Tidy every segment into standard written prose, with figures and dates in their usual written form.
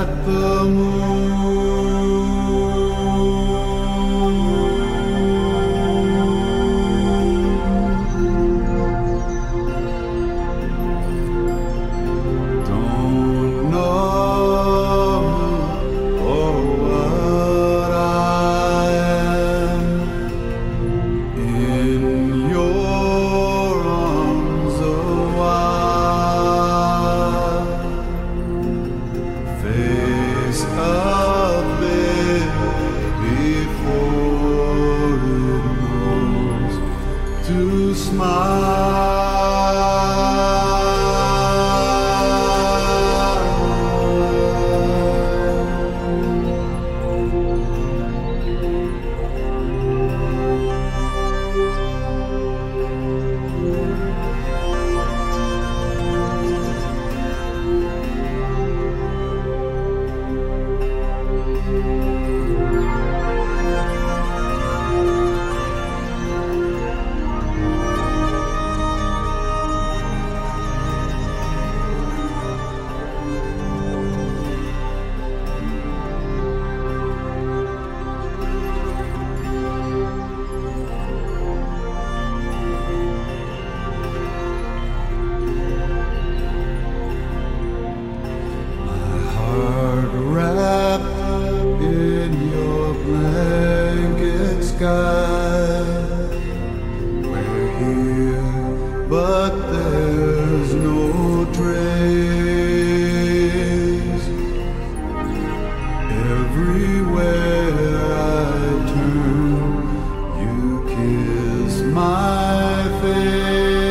at the moon. Don't know or what I am in your arms a while. Face up before it knows to wrapped in your blanket sky. We're here, but there's no trace. Everywhere I turn, you kiss my face.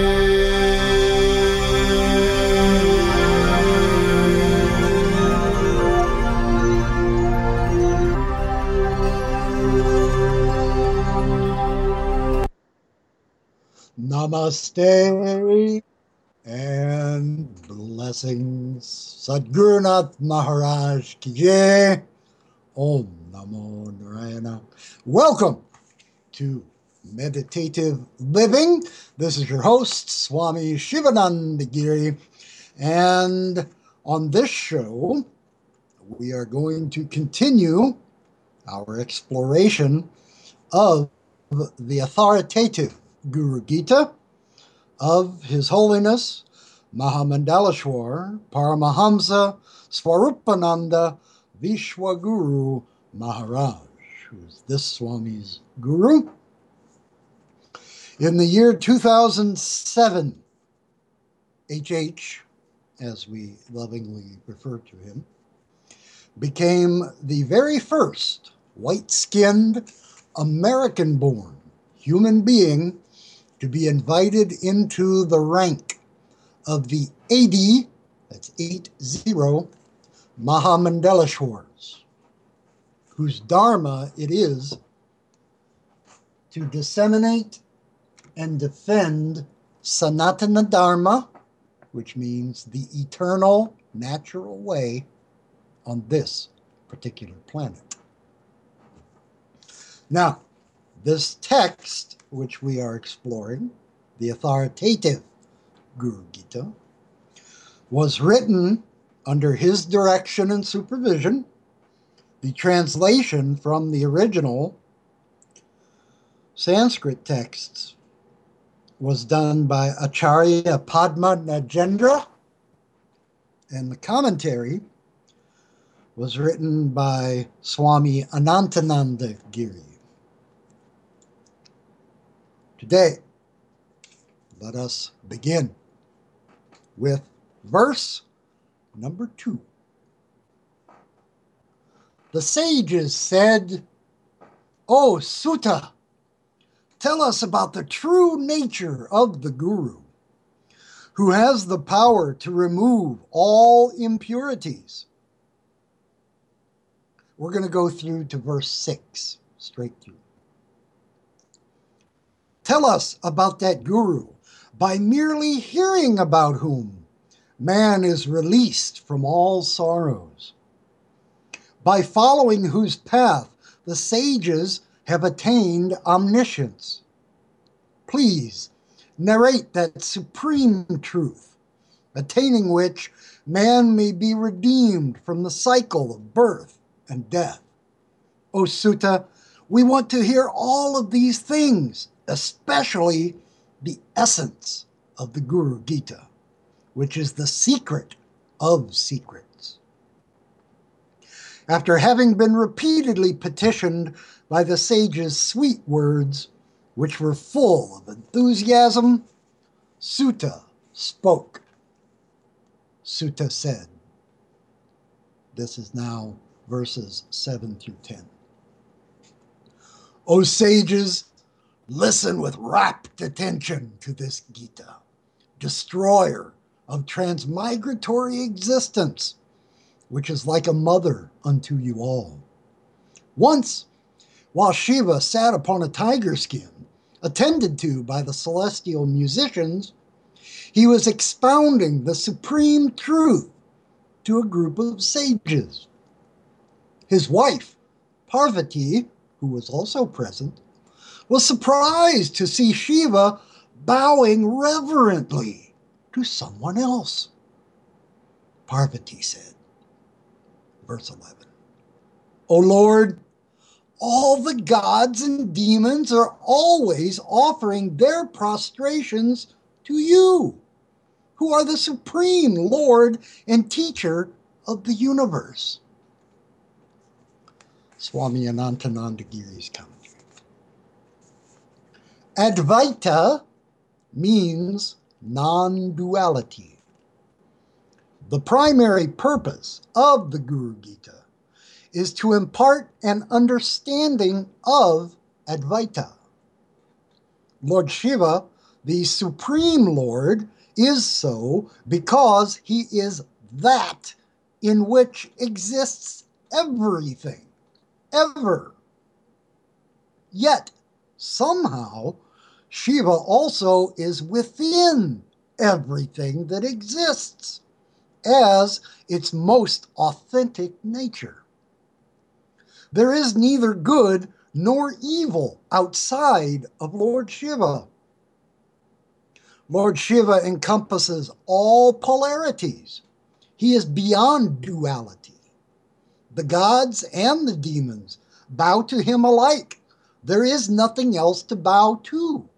Namaste and blessings. Sadgurunath Maharaj ki jai. Om Namo Narayana. Welcome to Meditative Living. This is your host, Swami Shivananda Giri. And on this show, we are going to continue our exploration of the authoritative Guru Gita of His Holiness Mahamandaleshwar Paramahamsa Swarupananda Vishwaguru Maharaj, who is this Swami's Guru. In the year 2007, HH, as we lovingly refer to him, became the very first white-skinned, American-born human being to be invited into the rank of the 80, that's 80, Mahamandaleshwars, whose dharma it is to disseminate and defend Sanatana Dharma, which means the eternal, natural way on this particular planet. Now, this text, which we are exploring, the authoritative Guru Gita, was written under his direction and supervision. The translation from the original Sanskrit texts was done by Acharya Padma Nagendra, and the commentary was written by Swami Anantananda Giri. Today, let us begin with verse number 2. The sages said, "O Sutta, tell us about the true nature of the Guru, who has the power to remove all impurities." We're going to go through to verse 6, straight through. Tell us about that Guru, by merely hearing about whom man is released from all sorrows, by following whose path the sages have attained omniscience. Please narrate that supreme truth attaining which man may be redeemed from the cycle of birth and death. O Sutta, we want to hear all of these things, especially the essence of the Guru Gita, which is the secret of secrets. After having been repeatedly petitioned by the sage's sweet words, which were full of enthusiasm, Sutta spoke. Sutta said, this is now verses 7 through 10. O sages, listen with rapt attention to this Gita, destroyer of transmigratory existence, which is like a mother unto you all. Once, while Shiva sat upon a tiger skin, attended to by the celestial musicians, he was expounding the supreme truth to a group of sages. His wife, Parvati, who was also present, was surprised to see Shiva bowing reverently to someone else. Parvati said, verse 11, O Lord, all the gods and demons are always offering their prostrations to you, who are the supreme Lord and teacher of the universe. Swami Anantananda Giri's commentary. Advaita means non-duality. The primary purpose of the Guru Gita is to impart an understanding of Advaita. Lord Shiva, the Supreme Lord, is so because he is that in which exists everything, ever. Yet, somehow, Shiva also is within everything that exists as its most authentic nature. There is neither good nor evil outside of Lord Shiva. Lord Shiva encompasses all polarities. He is beyond duality. The gods and the demons bow to him alike. There is nothing else to bow to.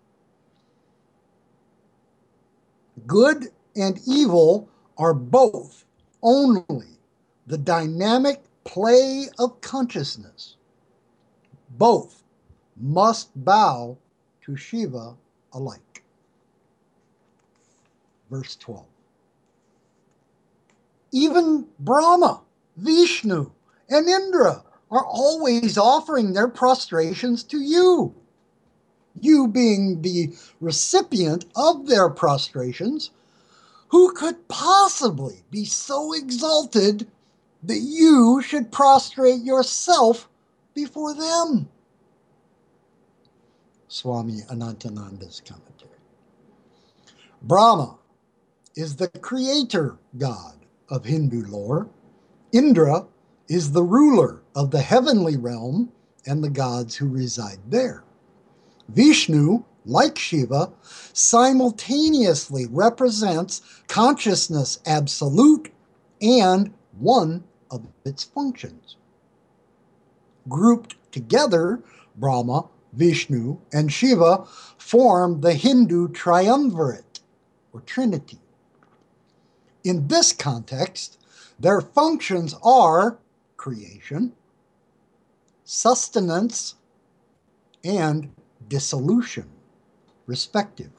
Good and evil are both only the dynamic play of consciousness. Both must bow to Shiva alike. Verse 12. Even Brahma, Vishnu, and Indra are always offering their prostrations to you. You being the recipient of their prostrations, who could possibly be so exalted that you should prostrate yourself before them? Swami Anantananda's commentary. Brahma is the creator god of Hindu lore. Indra is the ruler of the heavenly realm and the gods who reside there. Vishnu, like Shiva, simultaneously represents consciousness absolute and one of its functions. Grouped together, Brahma, Vishnu, and Shiva form the Hindu triumvirate, or trinity. In this context, their functions are creation, sustenance, and dissolution, respectively.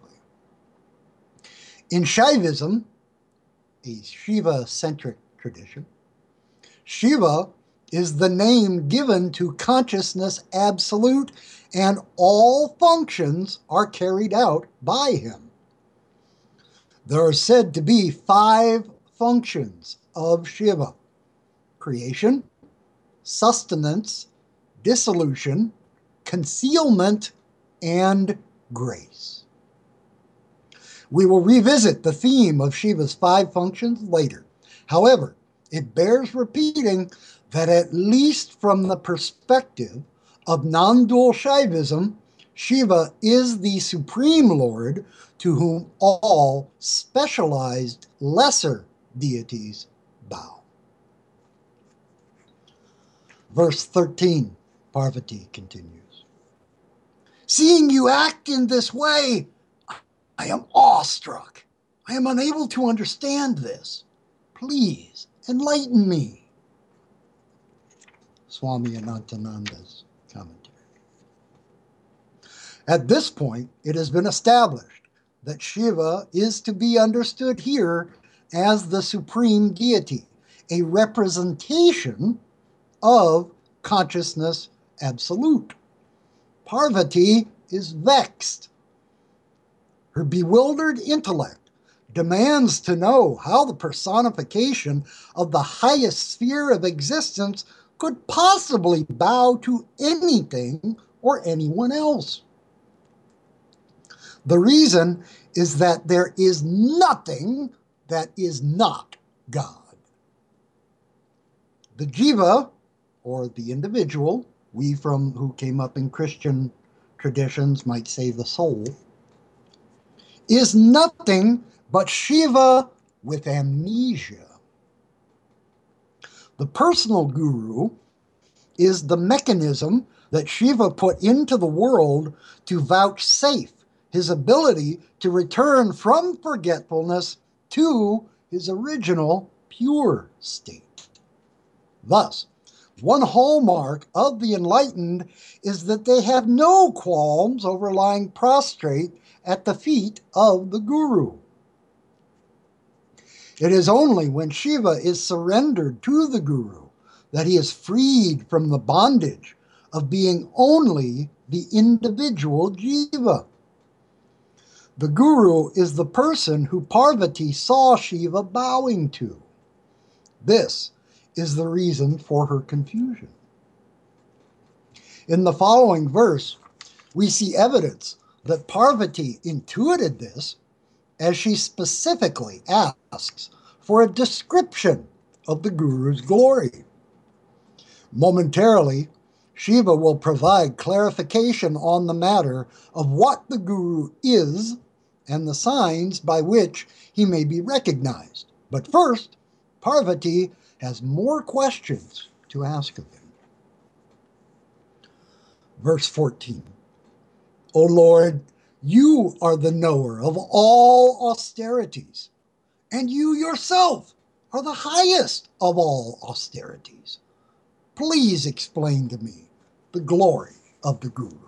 In Shaivism, a Shiva-centric tradition, Shiva is the name given to consciousness absolute, and all functions are carried out by him. There are said to be 5 functions of Shiva: creation, sustenance, dissolution, concealment, and grace. We will revisit the theme of Shiva's 5 functions later. However, it bears repeating that at least from the perspective of non-dual Shaivism, Shiva is the supreme Lord to whom all specialized lesser deities bow. Verse 13, Parvati continues. Seeing you act in this way, I am awestruck. I am unable to understand this. Please enlighten me. Swami Anantananda's commentary. At this point, it has been established that Shiva is to be understood here as the supreme deity, a representation of consciousness absolute. Parvati is vexed. Her bewildered intellect demands to know how the personification of the highest sphere of existence could possibly bow to anything or anyone else. The reason is that there is nothing that is not God. The jiva, or the individual, we from who came up in Christian traditions might say the soul, is nothing but Shiva with amnesia. The personal guru is the mechanism that Shiva put into the world to vouchsafe his ability to return from forgetfulness to his original pure state. Thus, one hallmark of the enlightened is that they have no qualms over lying prostrate at the feet of the guru. It is only when Shiva is surrendered to the guru that he is freed from the bondage of being only the individual jiva. The guru is the person who Parvati saw Shiva bowing to. This is the reason for her confusion. In the following verse, we see evidence that Parvati intuited this as she specifically asks for a description of the guru's glory. Momentarily, Shiva will provide clarification on the matter of what the guru is and the signs by which he may be recognized. But first, Parvati has more questions to ask of him. Verse 14. O Lord, you are the knower of all austerities, and you yourself are the highest of all austerities. Please explain to me the glory of the guru.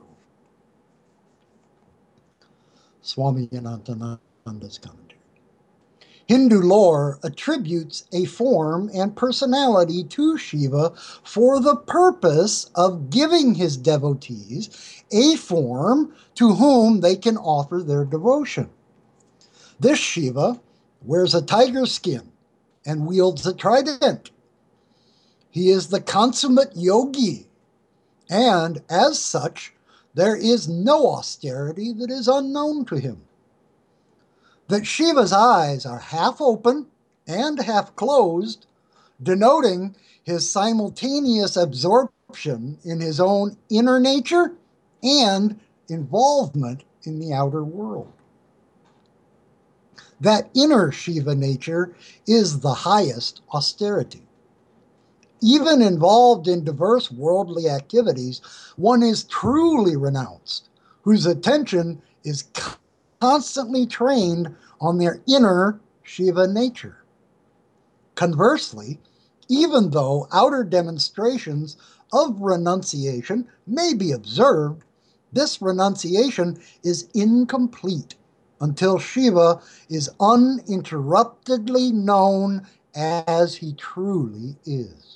Swami Anantananda's commentary. Hindu lore attributes a form and personality to Shiva for the purpose of giving his devotees a form to whom they can offer their devotion. This Shiva wears a tiger skin and wields a trident. He is the consummate yogi, and as such, there is no austerity that is unknown to him. That Shiva's eyes are half open and half closed, denoting his simultaneous absorption in his own inner nature and involvement in the outer world. That inner Shiva nature is the highest austerity. Even involved in diverse worldly activities, one is truly renounced, whose attention is constantly trained on their inner Shiva nature. Conversely, even though outer demonstrations of renunciation may be observed, this renunciation is incomplete until Shiva is uninterruptedly known as he truly is.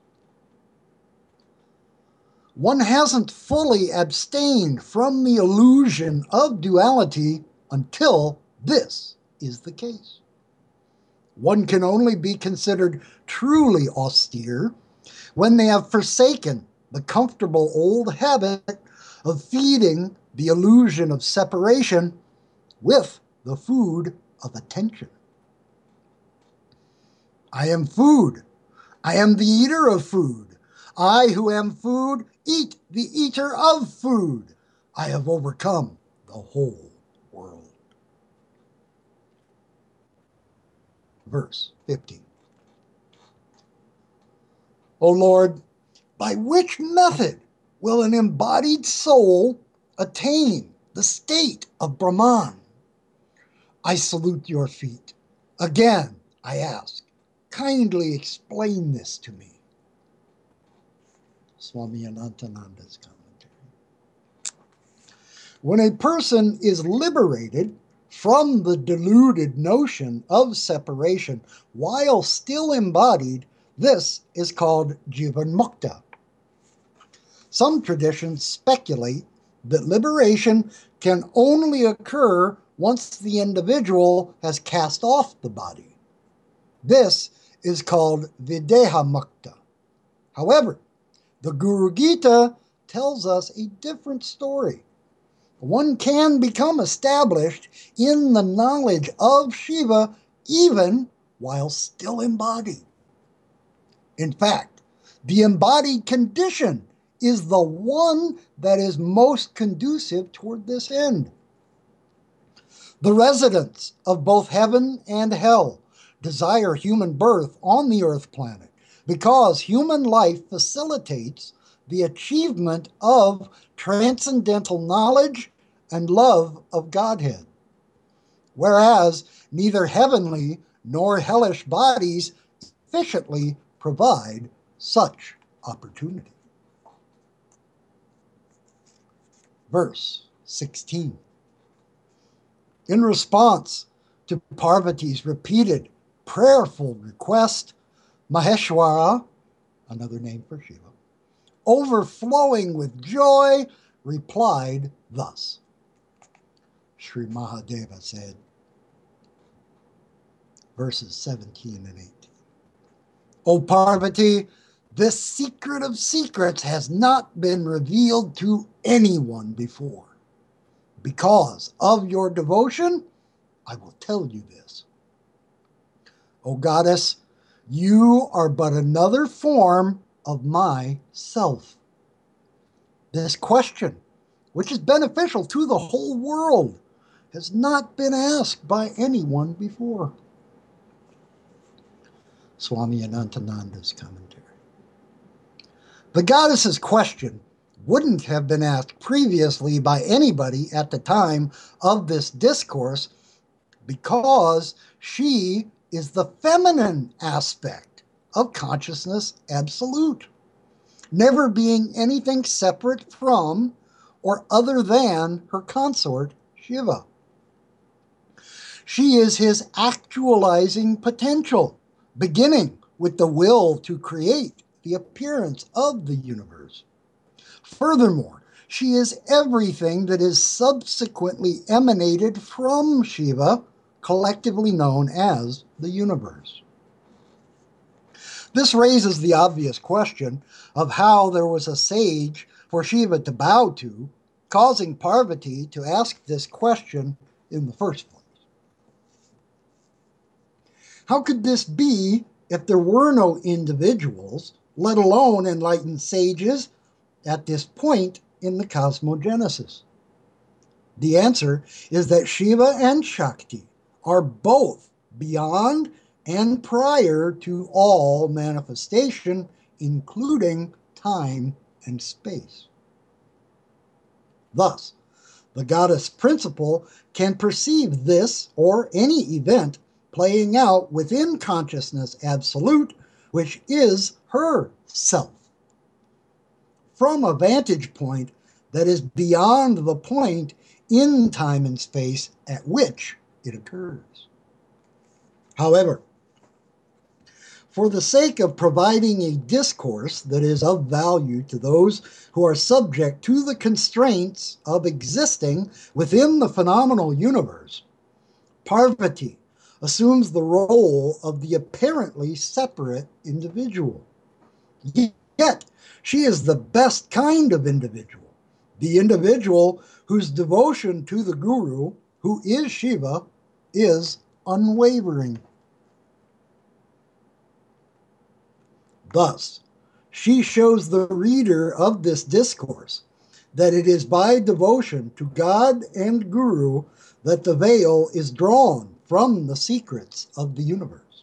One hasn't fully abstained from the illusion of duality until this is the case. One can only be considered truly austere when they have forsaken the comfortable old habit of feeding the illusion of separation with the food of attention. I am food. I am the eater of food. I who am food eat the eater of food. I have overcome the whole world. Verse 15. O Lord, by which method will an embodied soul attain the state of Brahman? I salute your feet. Again, I ask, kindly explain this to me. Swami Anantananda's commentary. When a person is liberated from the deluded notion of separation while still embodied, this is called Jivan Mukta. Some traditions speculate that liberation can only occur once the individual has cast off the body. This is called Videha Mukta. However, the Guru Gita tells us a different story. One can become established in the knowledge of Shiva even while still embodied. In fact, the embodied condition is the one that is most conducive toward this end. The residents of both heaven and hell desire human birth on the earth planet because human life facilitates the achievement of transcendental knowledge and love of Godhead, whereas neither heavenly nor hellish bodies efficiently provide such opportunity. Verse 16. In response to Parvati's repeated prayerful request, Maheshwara, another name for Shiva, overflowing with joy, replied thus. Sri Mahadeva said, verses 17 and 18. O Parvati, this secret of secrets has not been revealed to anyone before. Because of your devotion, I will tell you this. O goddess, you are but another form of my self. This question, which is beneficial to the whole world, has not been asked by anyone before. Swami Anantananda's commentary. The goddess's question wouldn't have been asked previously by anybody at the time of this discourse because she is the feminine aspect of consciousness absolute, never being anything separate from or other than her consort, Shiva. She is his actualizing potential, beginning with the will to create the appearance of the universe. Furthermore, she is everything that is subsequently emanated from Shiva, collectively known as the universe. This raises the obvious question of how there was a sage for Shiva to bow to, causing Parvati to ask this question in the first place. How could this be if there were no individuals, let alone enlightened sages, at this point in the cosmogenesis? The answer is that Shiva and Shakti are both beyond and prior to all manifestation, including time and space. Thus, the goddess principle can perceive this or any event playing out within consciousness absolute, which is her self, from a vantage point that is beyond the point in time and space at which it occurs. However, for the sake of providing a discourse that is of value to those who are subject to the constraints of existing within the phenomenal universe, Parvati assumes the role of the apparently separate individual. Yet, she is the best kind of individual, the individual whose devotion to the Guru, who is Shiva, is unwavering. Thus, she shows the reader of this discourse that it is by devotion to God and Guru that the veil is drawn from the secrets of the universe.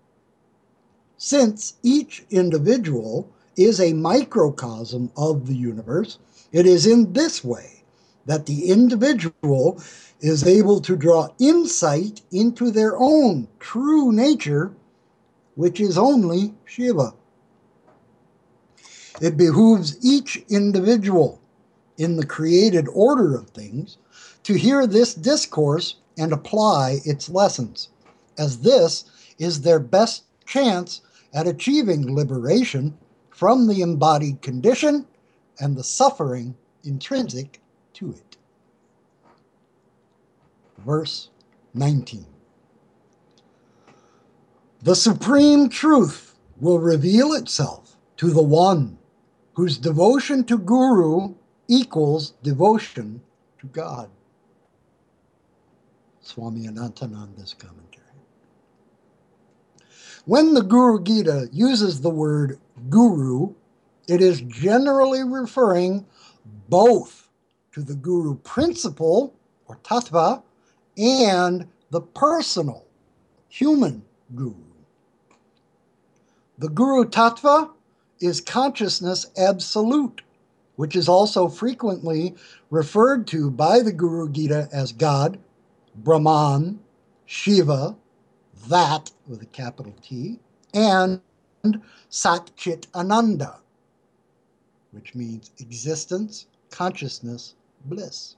Since each individual is a microcosm of the universe, it is in this way that the individual is able to draw insight into their own true nature, which is only Shiva. It behooves each individual in the created order of things to hear this discourse and apply its lessons, as this is their best chance at achieving liberation from the embodied condition and the suffering intrinsic to it. Verse 19. The supreme truth will reveal itself to the one whose devotion to Guru equals devotion to God. Swami Anantananda's commentary. When the Guru Gita uses the word Guru, it is generally referring both to the Guru principle, or tattva, and the personal, human Guru. The Guru tattva is consciousness absolute, which is also frequently referred to by the Guru Gita as God, Brahman, Shiva, that with a capital T, and Sat Chit Ananda, which means existence, consciousness, bliss.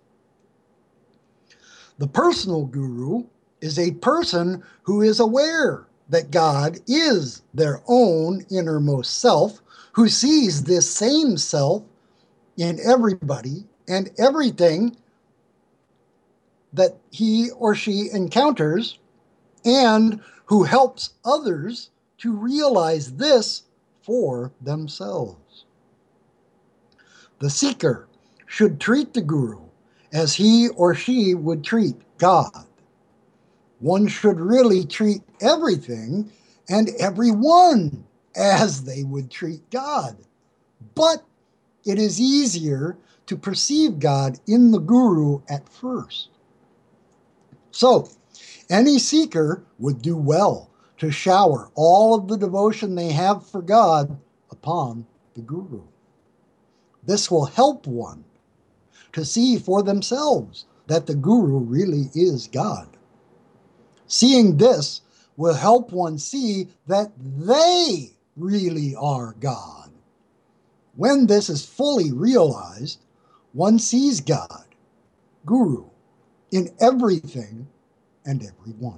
The personal Guru is a person who is aware that God is their own innermost self, who sees this same self in everybody and everything that he or she encounters, and who helps others to realize this for themselves. The seeker should treat the Guru as he or she would treat God. One should really treat everything and everyone as they would treat God. But it is easier to perceive God in the Guru at first. So, any seeker would do well to shower all of the devotion they have for God upon the Guru. This will help one to see for themselves that the Guru really is God. Seeing this will help one see that they really are God. When this is fully realized, one sees God, Guru, in everything and everyone.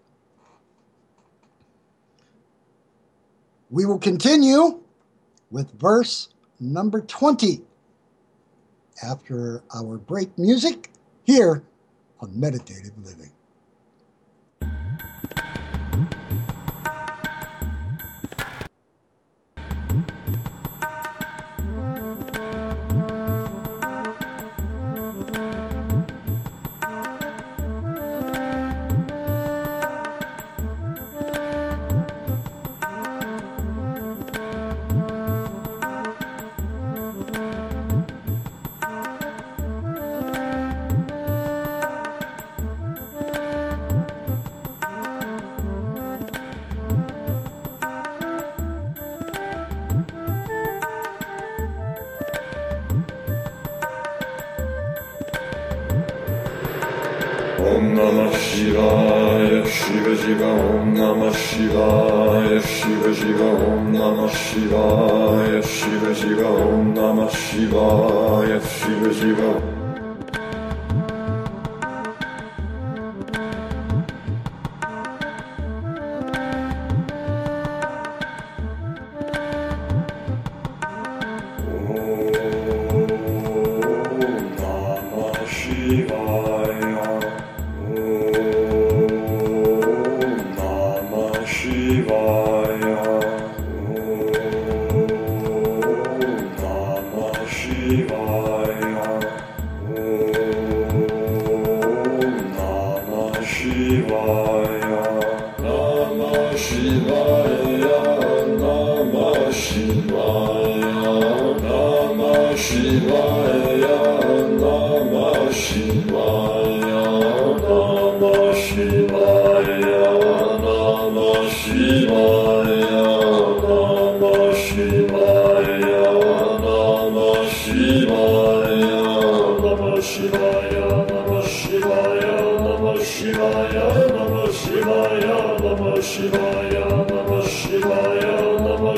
We will continue with verse number 20 after our break music here on Meditative Living. Om Namah Shivaya, Shiva Shiva, Om Namah Shivaya, Shiva Shiva, Om Namah Shivaya, Shiva Shiva, Om Namah Shivaya, Shiva Shiva.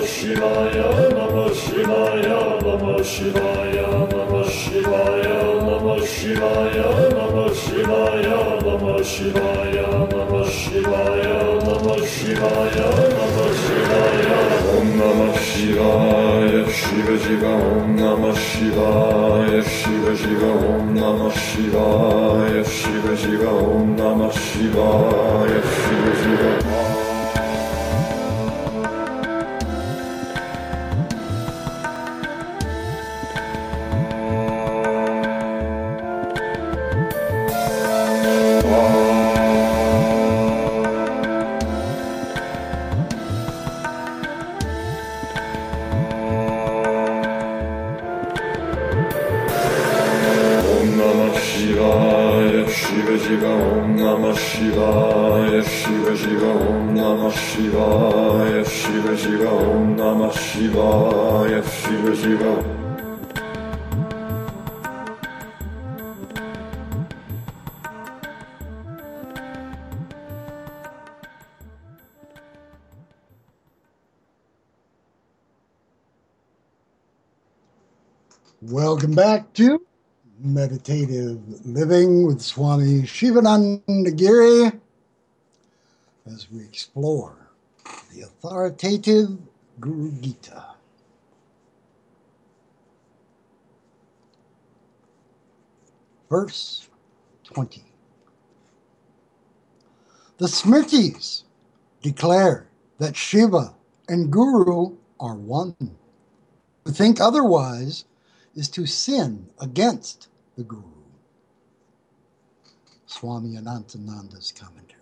Shivaya, Namah Shivaya, Namah Shivaya, Namah Shivaya, Namah Shivaya, Namah Shivaya, Namah Shivaya, Namah Shivaya, Namah Shivaya, Namah Shivaya, Om Namah Shivaya, Shiva Shiva, Om Namah Shivaya, Shiva Shiva, Om Namah Shivaya, Shiva Shiva, Om Namah Shivaya, Shiva Shiva. Shiva Shiva, Om Namah Shivaya, Shiva Shiva, Om Namah Shivaya, Shiva Shiva, Om Namah Shivaya, Shiva Shiva. Welcome back to Meditative Living with Swami Shivananda Giri as we explore the authoritative Guru Gita. Verse 20. The Smritis declare that Shiva and Guru are one. To think otherwise is to sin against the Guru. Swami Anantananda's commentary.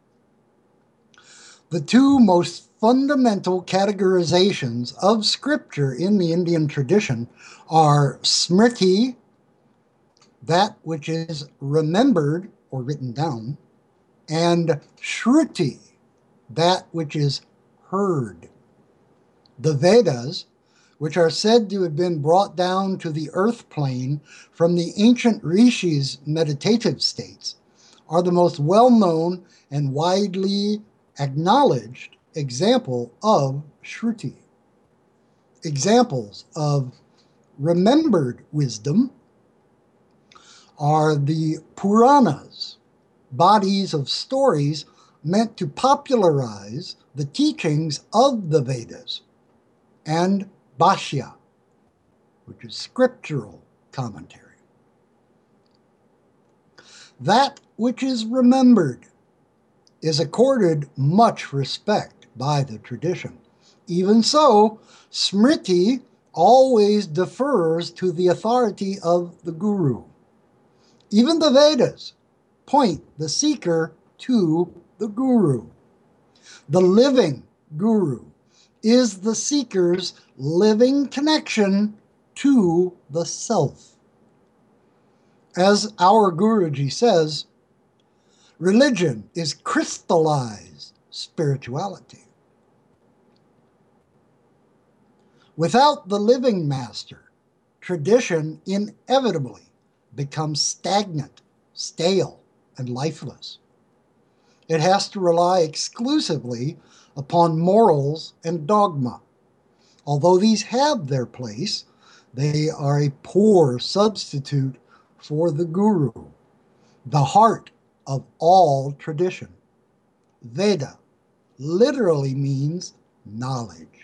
The two most fundamental categorizations of scripture in the Indian tradition are Smriti, that which is remembered or written down, and Shruti, that which is heard. The Vedas, which are said to have been brought down to the earth plane from the ancient rishis' meditative states, are the most well-known and widely acknowledged example of Shruti. Examples of remembered wisdom are the Puranas, bodies of stories meant to popularize the teachings of the Vedas, and Bhashya, which is scriptural commentary. That which is remembered is accorded much respect by the tradition. Even so, Smriti always defers to the authority of the Guru. Even the Vedas point the seeker to the Guru. The living Guru is the seeker's living connection to the self. As our Guruji says, religion is crystallized spirituality. Without the living master, tradition inevitably becomes stagnant, stale, and lifeless. It has to rely exclusively upon morals and dogma. Although these have their place, they are a poor substitute for the Guru, the heart of all tradition. Veda literally means knowledge.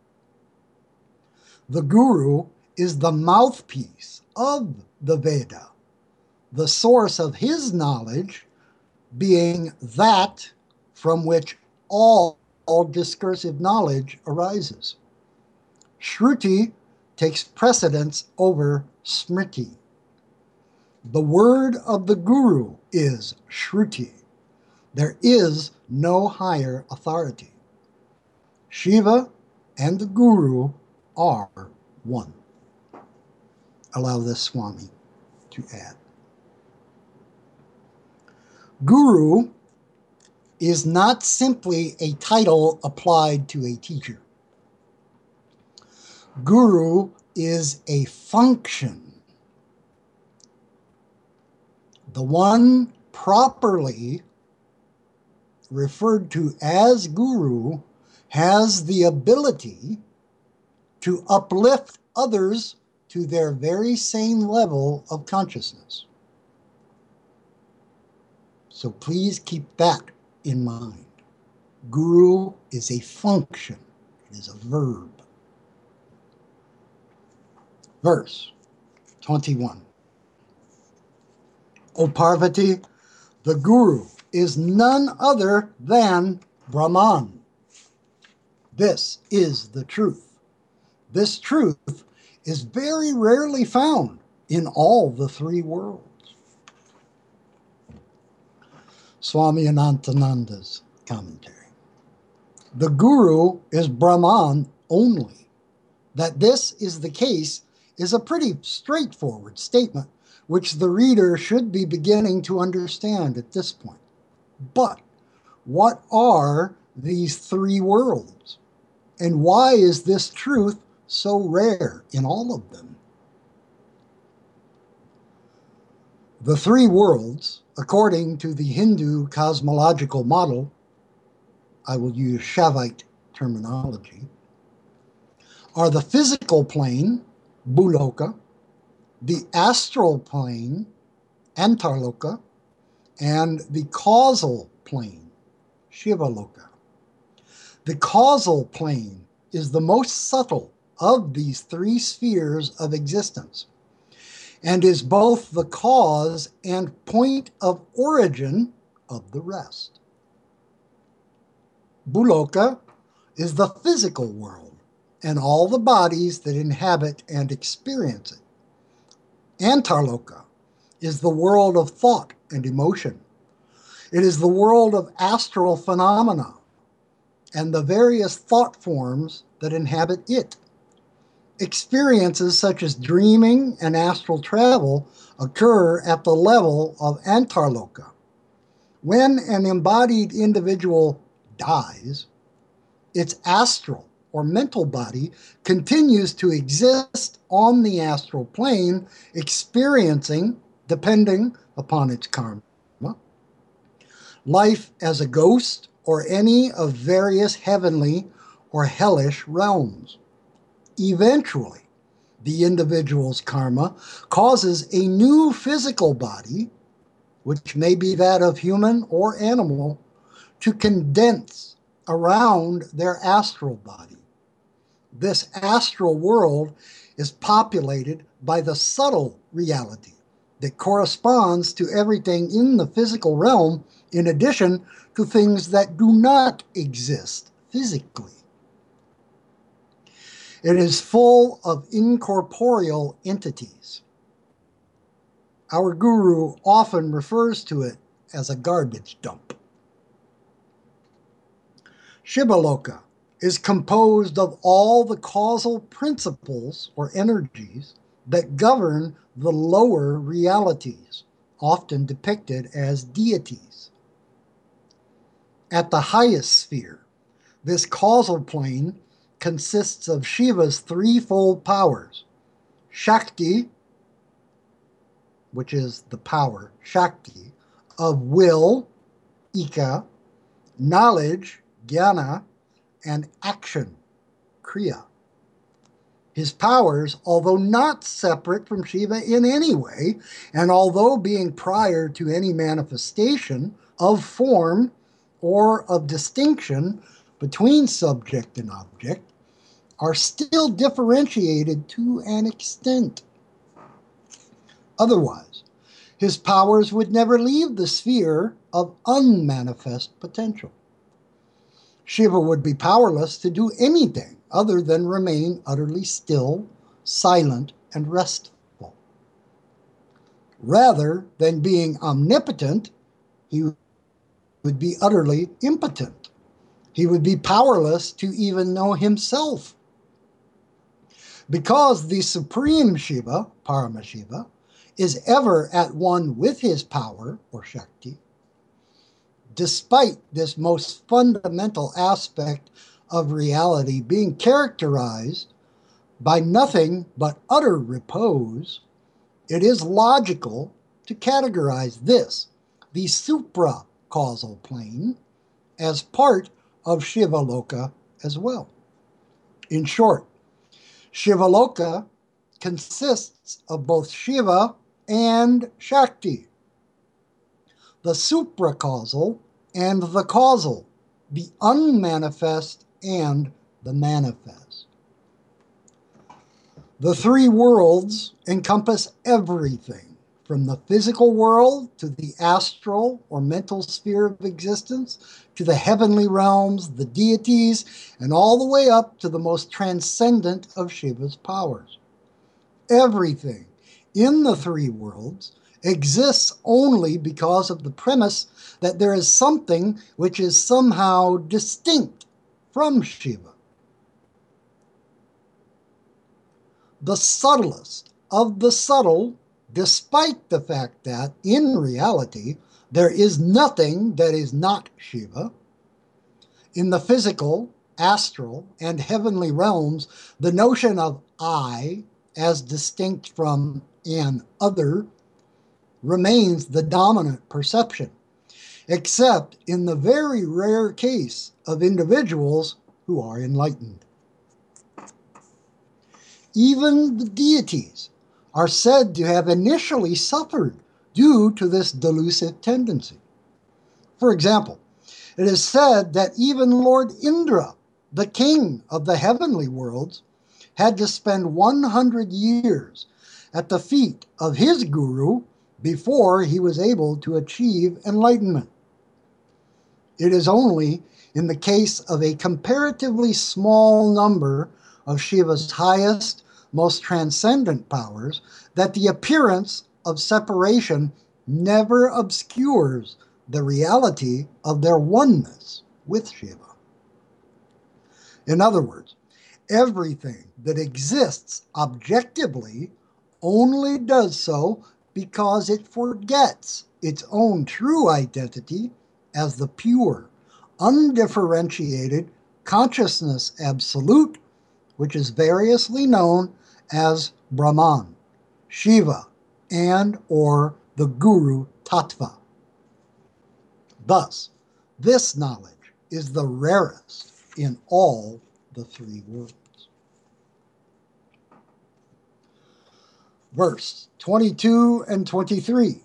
The Guru is the mouthpiece of the Veda, the source of his knowledge being that from which all discursive knowledge arises. Shruti takes precedence over Smriti. The word of the Guru is Shruti. There is no higher authority. Shiva and the Guru are one. Allow this Swami to add. Guru is not simply a title applied to a teacher. Guru is a function. The one properly referred to as Guru has the ability to uplift others to their very same level of consciousness. So please keep that in mind. Guru is a function. It is a verb. Verse 21. O Parvati, the Guru is none other than Brahman. This is the truth. This truth is very rarely found in all the three worlds. Swami Anantananda's commentary. The Guru is Brahman only. That this is the case is a pretty straightforward statement, which the reader should be beginning to understand at this point. But what are these three worlds? And why is this truth so rare in all of them? The three worlds, according to the Hindu cosmological model, I will use Shaivite terminology, are the physical plane, Bhuloka, the astral plane, Antarloka, and the causal plane, Shivaloka. The causal plane is the most subtle of these three spheres of existence and is both the cause and point of origin of the rest. Bhuloka is the physical world and all the bodies that inhabit and experience it. Antarloka is the world of thought and emotion. It is the world of astral phenomena and the various thought forms that inhabit it. Experiences such as dreaming and astral travel occur at the level of Antarloka. When an embodied individual dies, its astral or mental body continues to exist on the astral plane, experiencing, depending upon its karma, life as a ghost or any of various heavenly or hellish realms. Eventually, the individual's karma causes a new physical body, which may be that of human or animal, to condense around their astral body. This astral world is populated by the subtle reality that corresponds to everything in the physical realm, in addition to things that do not exist physically. It is full of incorporeal entities. Our guru often refers to it as a garbage dump. Shivaloka is composed of all the causal principles or energies that govern the lower realities, often depicted as deities. At the highest sphere, this causal plane consists of Shiva's threefold powers: Shakti, which is the power, Shakti, of will, Ika, knowledge, Jnana, and action, Kriya. His powers, although not separate from Shiva in any way, and although being prior to any manifestation of form or of distinction between subject and object, are still differentiated to an extent. Otherwise, his powers would never leave the sphere of unmanifest potential. Shiva would be powerless to do anything other than remain utterly still, silent, and restful. Rather than being omnipotent, he would be utterly impotent. He would be powerless to even know himself. Because the Supreme Shiva, Paramashiva, is ever at one with his power, or Shakti, despite this most fundamental aspect of reality being characterized by nothing but utter repose, it is logical to categorize this, the supra-causal plane, as part of Shivaloka as well. In short, Shivaloka consists of both Shiva and Shakti, the supracausal and the causal, the unmanifest and the manifest. The three worlds encompass everything, from the physical world to the astral or mental sphere of existence, to the heavenly realms, the deities, and all the way up to the most transcendent of Shiva's powers. Everything in the three worlds exists only because of the premise that there is something which is somehow distinct from Shiva. The subtlest of the subtle, despite the fact that, in reality, there is nothing that is not Shiva. In the physical, astral, and heavenly realms, the notion of I, as distinct from an other, remains the dominant perception, except in the very rare case of individuals who are enlightened. Even the deities are said to have initially suffered due to this delusive tendency. For example, it is said that even Lord Indra, the king of the heavenly worlds, had to spend 100 years at the feet of his guru before he was able to achieve enlightenment. It is only in the case of a comparatively small number of Shiva's highest, most transcendent powers that the appearance of separation never obscures the reality of their oneness with Shiva. In other words, everything that exists objectively only does so because it forgets its own true identity as the pure, undifferentiated consciousness absolute, which is variously known as Brahman, Shiva, and or the Guru Tattva. Thus, this knowledge is the rarest in all the three worlds. Verse 22 and 23.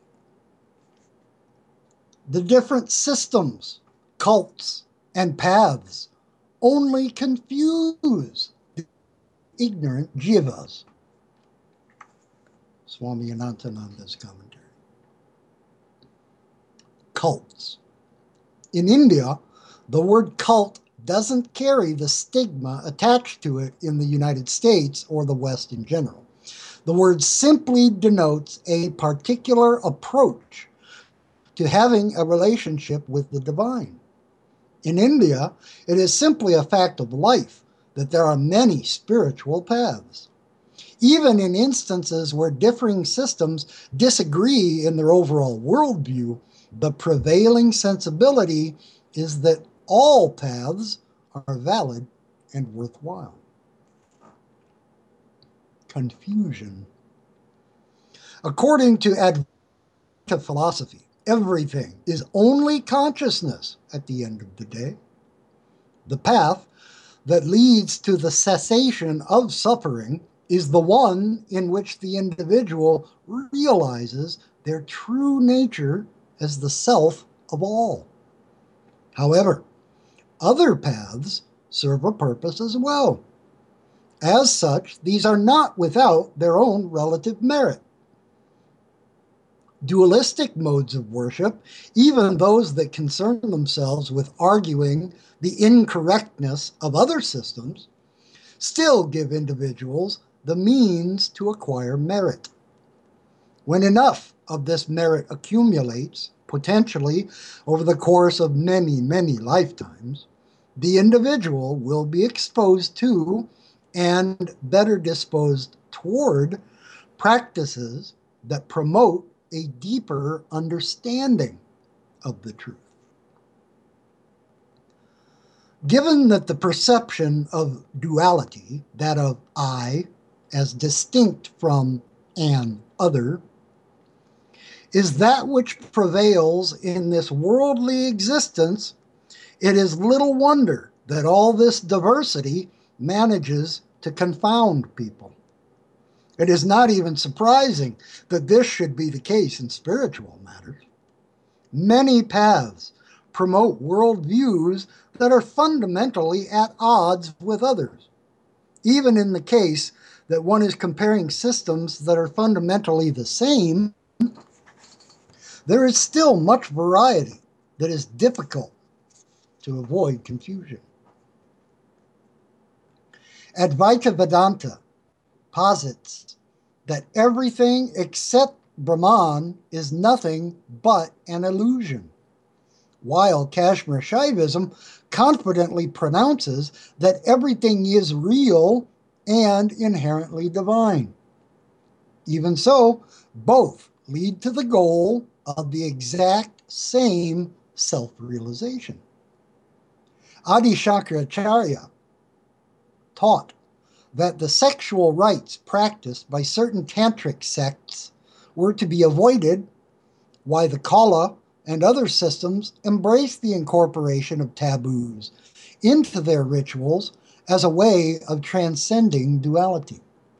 The different systems, cults, and paths only confuse the ignorant jivas. Swami Anantananda's commentary. Cults. In India, the word cult doesn't carry the stigma attached to it in the United States or the West in general. The word simply denotes a particular approach to having a relationship with the divine. In India, it is simply a fact of life that there are many spiritual paths. Even in instances where differing systems disagree in their overall worldview, the prevailing sensibility is that all paths are valid and worthwhile. Confusion. According to Advaita philosophy, everything is only consciousness at the end of the day. The path that leads to the cessation of suffering is the one in which the individual realizes their true nature as the self of all. However, other paths serve a purpose as well. As such, these are not without their own relative merit. Dualistic modes of worship, even those that concern themselves with arguing the incorrectness of other systems, still give individuals the means to acquire merit. When enough of this merit accumulates, potentially over the course of many, many lifetimes, the individual will be exposed to and better disposed toward practices that promote a deeper understanding of the truth. Given that the perception of duality, that of I as distinct from an other, is that which prevails in this worldly existence, it is little wonder that all this diversity manages to confound people. It is not even surprising that this should be the case in spiritual matters. Many paths promote worldviews that are fundamentally at odds with others. Even in the case that one is comparing systems that are fundamentally the same, there is still much variety that is difficult to avoid confusion. Advaita Vedanta posits that everything except Brahman is nothing but an illusion, while Kashmir Shaivism confidently pronounces that everything is real and inherently divine. Even so, both lead to the goal of the exact same self-realization. Adi Shankaracharya taught that the sexual rites practiced by certain tantric sects were to be avoided, while the Kala and other systems embraced the incorporation of taboos into their rituals as a way of transcending duality.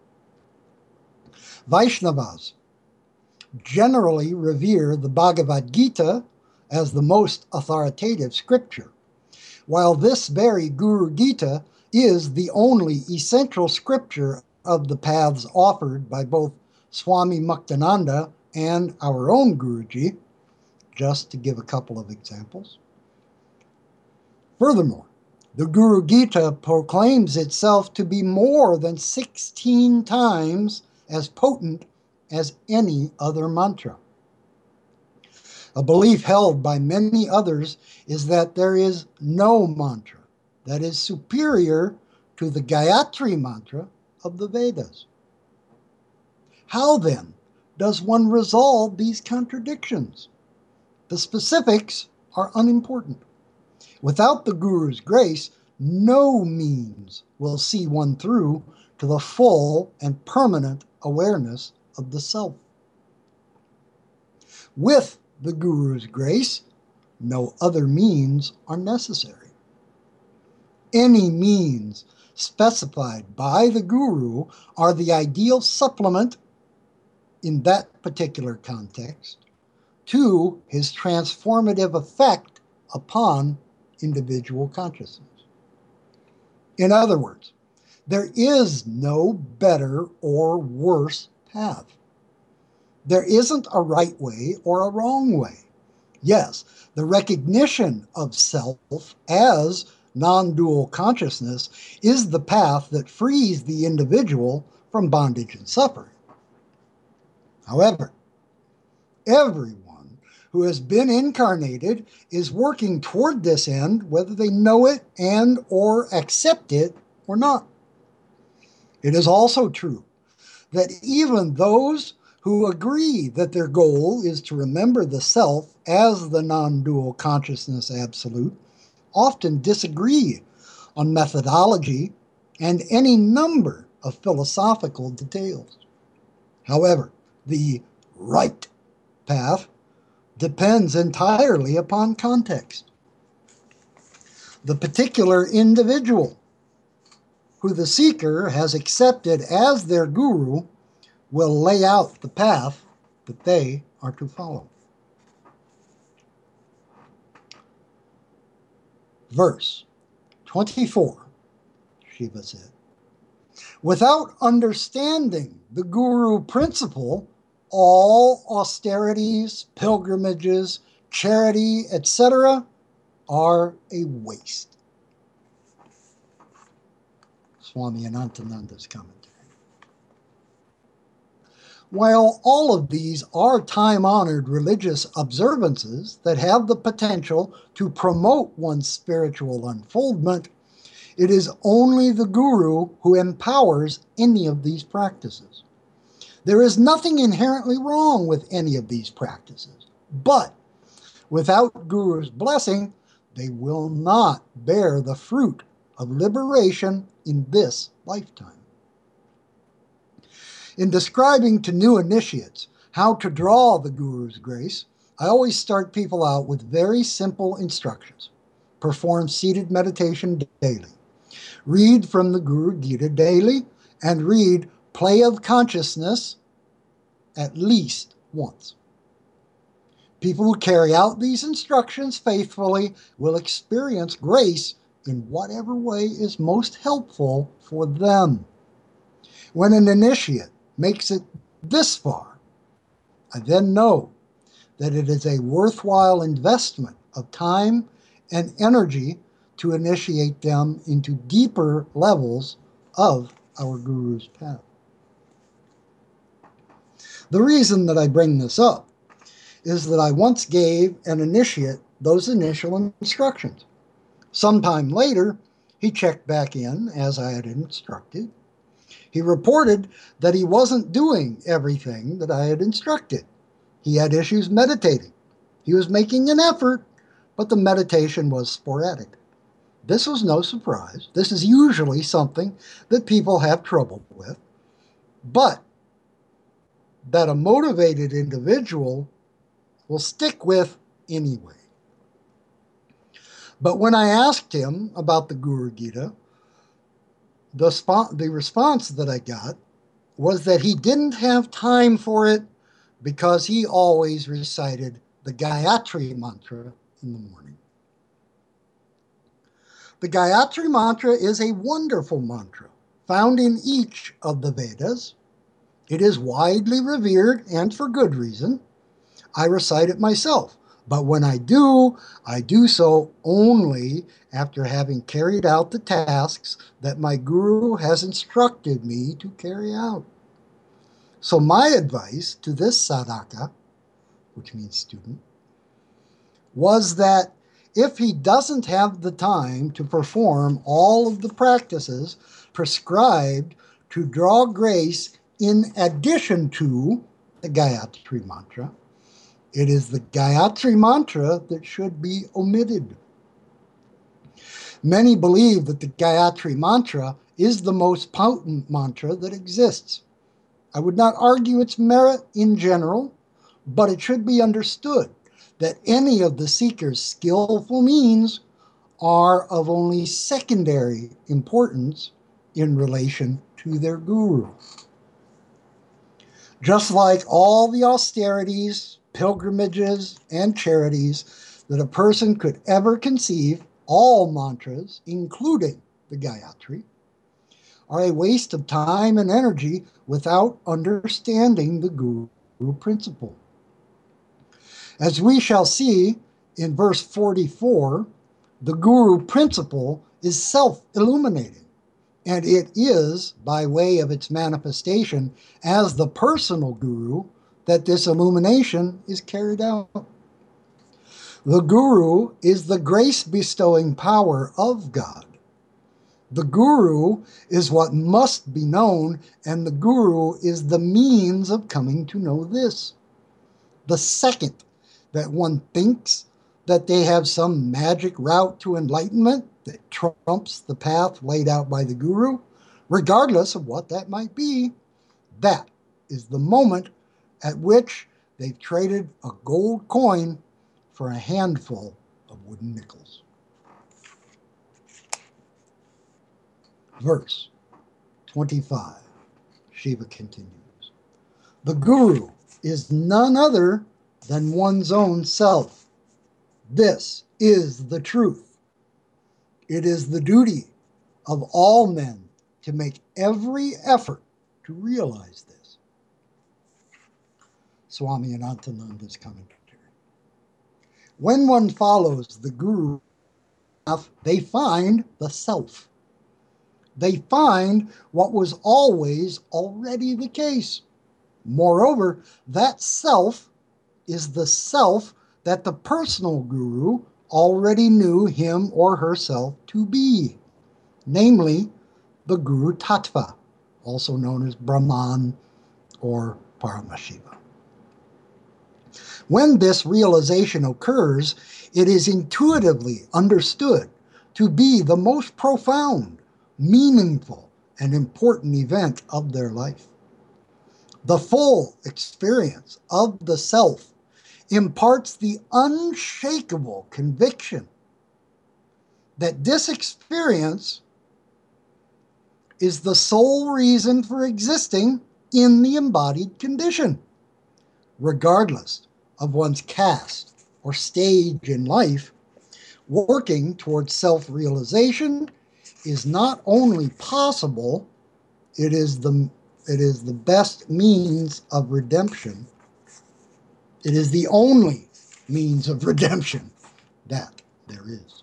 Vaishnavas generally revere the Bhagavad Gita as the most authoritative scripture, while this very Guru Gita is the only essential scripture of the paths offered by both Swami Muktananda and our own Guruji, just to give a couple of examples. Furthermore, the Guru Gita proclaims itself to be more than 16 times as potent as any other mantra. A belief held by many others is that there is no mantra that is superior to the Gayatri mantra of the Vedas. How then does one resolve these contradictions? The specifics are unimportant. Without the Guru's grace, no means will see one through to the full and permanent awareness of the self. With the Guru's grace, no other means are necessary. Any means specified by the Guru are the ideal supplement in that particular context to his transformative effect upon individual consciousness. In other words, there is no better or worse path. There isn't a right way or a wrong way. Yes, the recognition of self as non-dual consciousness is the path that frees the individual from bondage and suffering. However, everyone who has been incarnated is working toward this end, whether they know it and or accept it or not. It is also true that even those who agree that their goal is to remember the self as the non-dual consciousness absolute often disagree on methodology and any number of philosophical details. However, the right path depends entirely upon context. The particular individual who the seeker has accepted as their guru will lay out the path that they are to follow. Verse 24, Shiva said, without understanding the guru principle, all austerities, pilgrimages, charity, etc. are a waste. Swami Anantananda's commentary. While all of these are time-honored religious observances that have the potential to promote one's spiritual unfoldment, it is only the Guru who empowers any of these practices. There is nothing inherently wrong with any of these practices, but without Guru's blessing, they will not bear the fruit of liberation in this lifetime. In describing to new initiates how to draw the Guru's grace, I always start people out with very simple instructions. Perform seated meditation daily. Read from the Guru Gita daily, and read Play of Consciousness at least once. People who carry out these instructions faithfully will experience grace in whatever way is most helpful for them. When an initiate makes it this far, I then know that it is a worthwhile investment of time and energy to initiate them into deeper levels of our Guru's path. The reason that I bring this up is that I once gave an initiate those initial instructions. Sometime later, he checked back in as I had instructed. He reported that he wasn't doing everything that I had instructed. He had issues meditating. He was making an effort, but the meditation was sporadic. This was no surprise. This is usually something that people have trouble with, but that a motivated individual will stick with anyway. But when I asked him about the Guru Gita, the response that I got was that he didn't have time for it because he always recited the Gayatri mantra in the morning. The Gayatri mantra is a wonderful mantra found in each of the Vedas. It is widely revered, and for good reason. I recite it myself, but when I do so only after having carried out the tasks that my Guru has instructed me to carry out. So my advice to this sadhaka, which means student, was that if he doesn't have the time to perform all of the practices prescribed to draw grace in addition to the Gayatri mantra, it is the Gayatri mantra that should be omitted. Many believe that the Gayatri mantra is the most potent mantra that exists. I would not argue its merit in general, but it should be understood that any of the seeker's skillful means are of only secondary importance in relation to their Guru. Just like all the austerities, pilgrimages, and charities that a person could ever conceive, all mantras, including the Gayatri, are a waste of time and energy without understanding the Guru principle. As we shall see in verse 44, the Guru principle is self-illuminating, and it is, by way of its manifestation as the personal Guru, that this illumination is carried out. The Guru is the grace-bestowing power of God. The Guru is what must be known, and the Guru is the means of coming to know this. The second that one thinks that they have some magic route to enlightenment that trumps the path laid out by the Guru, regardless of what that might be, that is the moment at which they've traded a gold coin for a handful of wooden nickels. Verse 25, Shiva continues. The Guru is none other than one's own self. This is the truth. It is the duty of all men to make every effort to realize this. Swami Anantananda's commentary. When one follows the Guru path, they find the self. They find what was always already the case. Moreover, that self is the self that the personal Guru already knew him or herself to be, namely the Guru Tattva, also known as Brahman or Paramashiva. When this realization occurs, it is intuitively understood to be the most profound, meaningful, and important event of their life. The full experience of the self imparts the unshakable conviction that this experience is the sole reason for existing in the embodied condition, regardless of one's caste or stage in life. Working towards self-realization is not only possible, it is the best means of redemption. It is the only means of redemption that there is.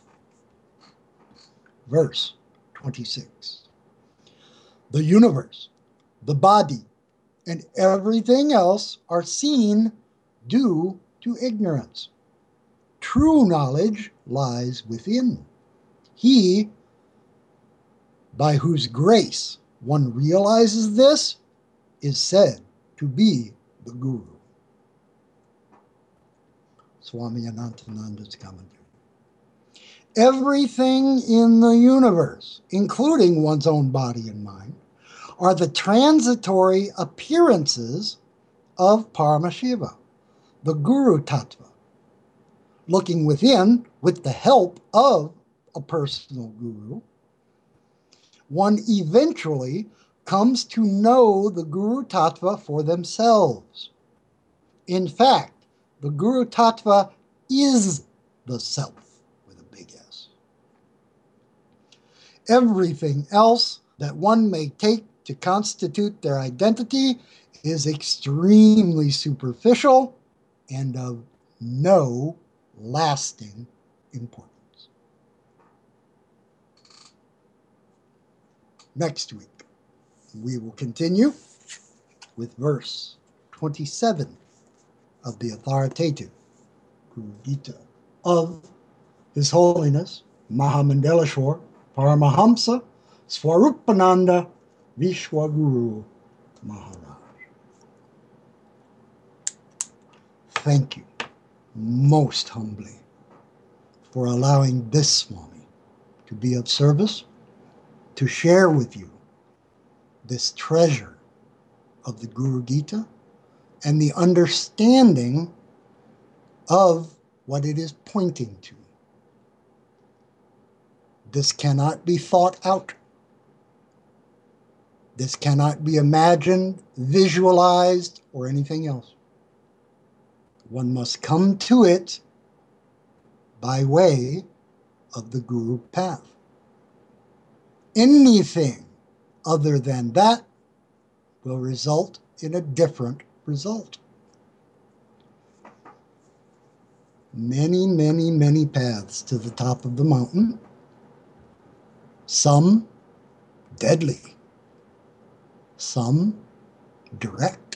Verse 26. The universe, the body, and everything else are seen due to ignorance. True knowledge lies within. He, by whose grace one realizes this, is said to be the Guru. Swami Anantananda's commentary. Everything in the universe, including one's own body and mind, are the transitory appearances of Paramashiva, the Guru Tattva. Looking within, with the help of a personal guru, one eventually comes to know the Guru Tattva for themselves. In fact, the Guru Tattva is the self, with a big S. Everything else that one may take to constitute their identity is extremely superficial and of no lasting importance. Next week, we will continue with verse 27 of the authoritative Guru Gita of His Holiness Mahamandeleshwar Paramahamsa Swarupananda Vishwaguru Maharaj. Thank you most humbly for allowing this Swami to be of service, to share with you this treasure of the Guru Gita and the understanding of what it is pointing to. This cannot be thought out. This cannot be imagined, visualized, or anything else. One must come to it by way of the Guru path. Anything other than that will result in a different result. Many, many, many paths to the top of the mountain. Some deadly. Some direct.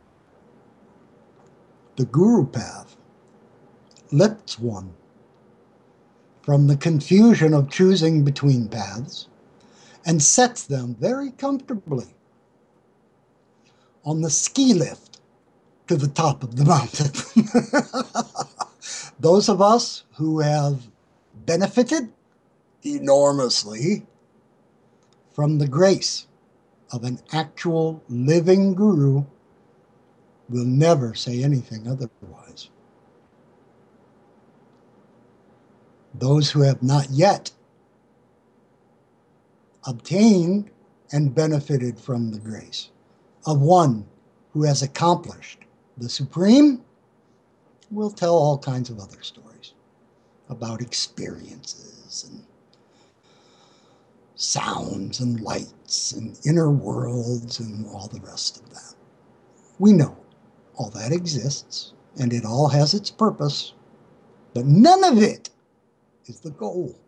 The Guru path lifts one from the confusion of choosing between paths and sets them very comfortably on the ski lift to the top of the mountain. Those of us who have benefited enormously from the grace of an actual living guru will never say anything otherwise. Those who have not yet obtained and benefited from the grace of one who has accomplished the supreme will tell all kinds of other stories about experiences and sounds and lights and inner worlds and all the rest of that. We know all that exists and it all has its purpose, but none of it is the goal.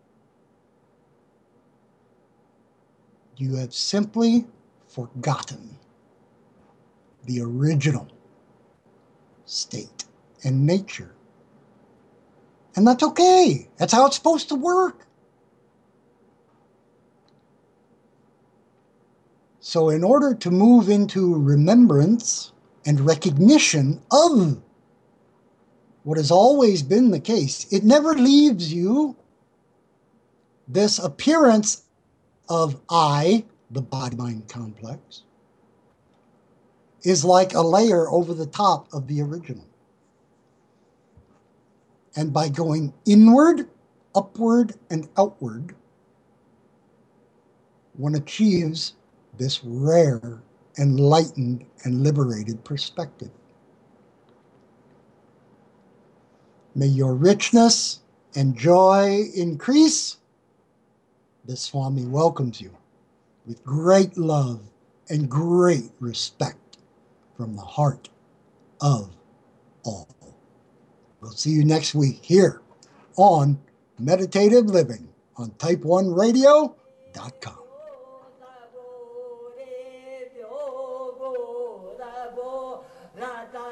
You have simply forgotten the original state and nature. And that's okay. That's how it's supposed to work. So in order to move into remembrance and recognition of what has always been the case, it never leaves you this appearance of I, the body-mind complex, is like a layer over the top of the original. And by going inward upward and outward, one achieves this rare, enlightened, and liberated perspective. May your richness and joy increase. The Swami welcomes you with great love and great respect from the heart of all. We'll see you next week here on Meditative Living on type1radio.com. Rata